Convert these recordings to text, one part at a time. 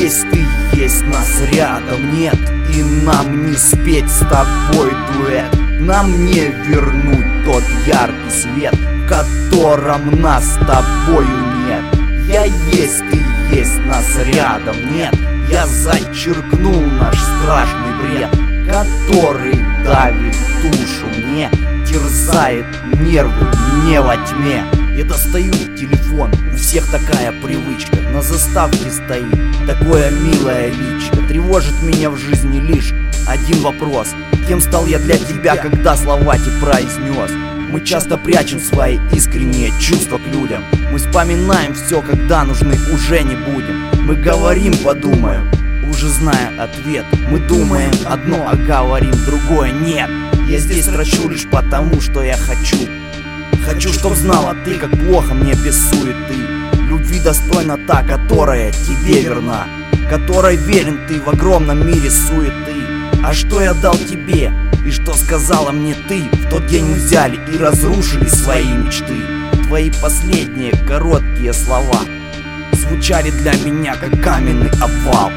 есть, ты есть, нас рядом нет. И нам не спеть с тобой дуэт. Нам не вернуть тот яркий свет, в котором нас с тобою нет. Я есть, ты есть, нас рядом нет. Я зачеркнул наш страшный бред, который давит душу мне, терзает нервы не во тьме. Я достаю телефон, у всех такая привычка, на заставке стоит такое милое личико. Тревожит меня в жизни лишь один вопрос: кем стал я для тебя, когда слова те произнес? Мы часто прячем свои искренние чувства к людям. Мы вспоминаем все, когда нужны уже не будем. Мы говорим, подумаем, уже зная ответ. Мы думаем одно, а говорим другое нет. Я здесь трачу лишь потому, что я хочу. Хочу, чтоб знала ты, как плохо мне без суеты. Любви достойна та, которая тебе верна, которой верен ты в огромном мире суеты. А что я дал тебе, и что сказала мне ты? В тот день мы взяли и разрушили свои мечты. Твои последние короткие слова звучали для меня, как каменный обвал.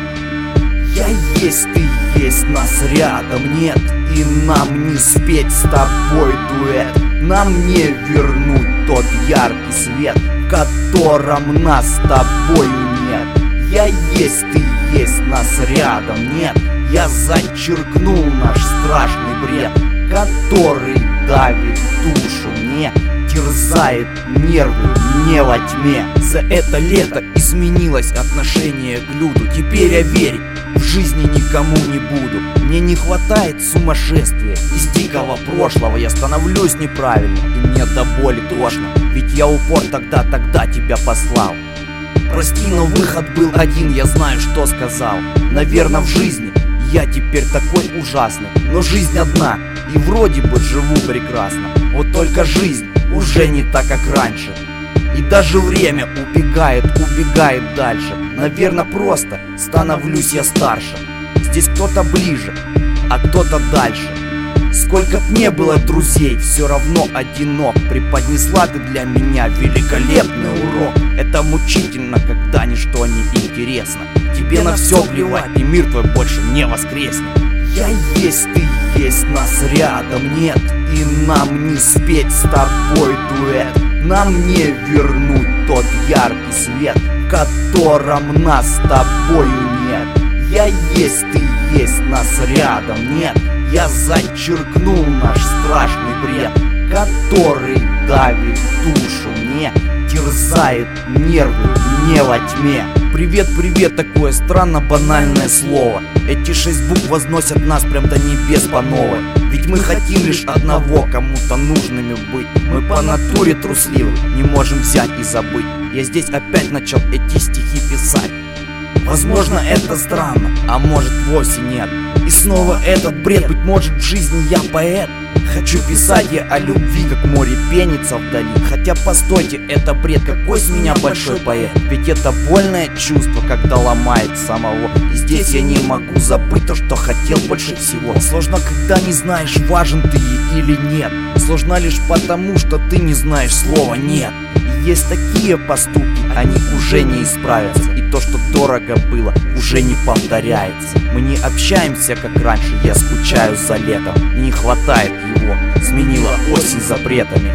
Я есть, ты есть, нас рядом нет. И нам не спеть с тобой дуэт. Нам не вернуть тот яркий свет, в котором нас с тобою нет. Я есть, ты есть, нас рядом нет. Я зачеркнул наш страшный бред, который давит душу мне, терзает нервы не во тьме. За это лето изменилось отношение к люду. Теперь я верить в жизни никому не буду. Мне не хватает сумасшествия из дикого прошлого. Я становлюсь неправильным, и мне до боли тошно. Ведь я упор тогда тебя послал. Прости, но выход был один, я знаю, что сказал. Наверное, в жизни я теперь такой ужасный, но жизнь одна, и вроде бы живу прекрасно. Вот только жизнь уже не так, как раньше. И даже время убегает дальше. Наверное, просто становлюсь я старше. Здесь кто-то ближе, а кто-то дальше. Сколько б не было друзей, все равно одинок. Преподнесла ты для меня великолепный урок. Это мучительно, когда ничто не интересно. Тебе на все плевать, и мир твой больше не воскреснет. Я есть, ты есть, нас рядом нет. И нам не спеть с тобой дуэт. Нам не вернуть тот яркий свет, в котором нас с тобою нет. Я есть, ты есть, нас рядом нет. Я зачеркнул наш страшный бред, который давит душу мне, терзает нервы не во тьме. Привет, привет, такое странно банальное слово. Эти 6 букв возносят нас прям до небес по новой. Ведь мы хотим лишь одного, кому-то нужными быть. Мы по натуре трусливы, не можем взять и забыть. Я здесь опять начал эти стихи писать. Возможно, это странно, а может вовсе нет. И снова этот бред, быть может в жизни я поэт. Хочу писать я о любви, как море пенится вдали. Хотя постойте, это бред, какой с меня большой поэт. Ведь это больное чувство, когда ломает самого. И здесь я не могу забыть то, что хотел больше всего. Сложно, когда не знаешь, важен ты или нет. Сложно лишь потому, что ты не знаешь слова «нет». И есть такие поступки, они уже не исправятся. И то, что дорого было, уже не повторяется. Мы не общаемся, как раньше, я скучаю за летом. Мне не хватает его, сменила осень запретами.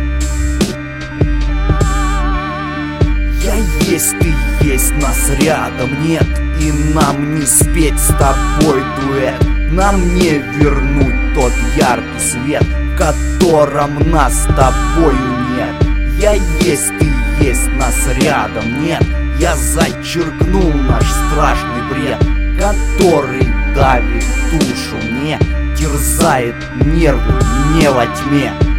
Я есть, ты есть, нас рядом нет. И нам не спеть с тобой дуэт. Нам не вернуть тот яркий свет, в котором нас с тобою нет. Я есть, ты есть, нас рядом нет. Я зачеркнул наш страшный бред, который давит душу мне, терзает нервы не во тьме.